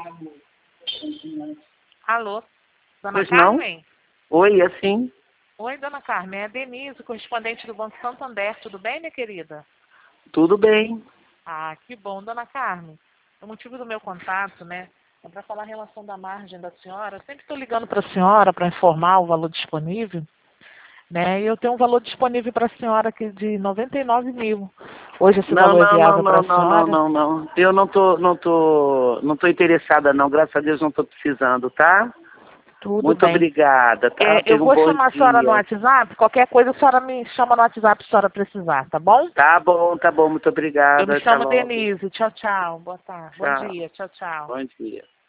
Alô, dona Pois não? Carmen? Oi, assim? Oi, dona Carmen, é a Denise, correspondente do Banco Santander. Tudo bem, minha querida? Tudo bem. Ah, que bom, dona Carmen. O motivo do meu contato, né, é para falar em relação da margem da senhora. Eu sempre estou ligando para a senhora para informar o valor disponível, né? E eu tenho um valor disponível para a senhora aqui de 99 mil. Hoje esse Não, valor é não, não, viável para não, a não, não, senhora? não, não. Eu não tô interessada não, graças a Deus não tô precisando, tá? Tudo Muito bem. obrigada, tá? Eu Tenha um vou bom chamar a senhora no dia. WhatsApp. Qualquer coisa a senhora me chama no WhatsApp se a senhora precisar, tá bom? Tá bom, muito Eu me obrigada. Até chamo logo. Denise. Tchau, tchau. Boa tarde. Bom Tchau. dia. Tchau, tchau. Bom dia.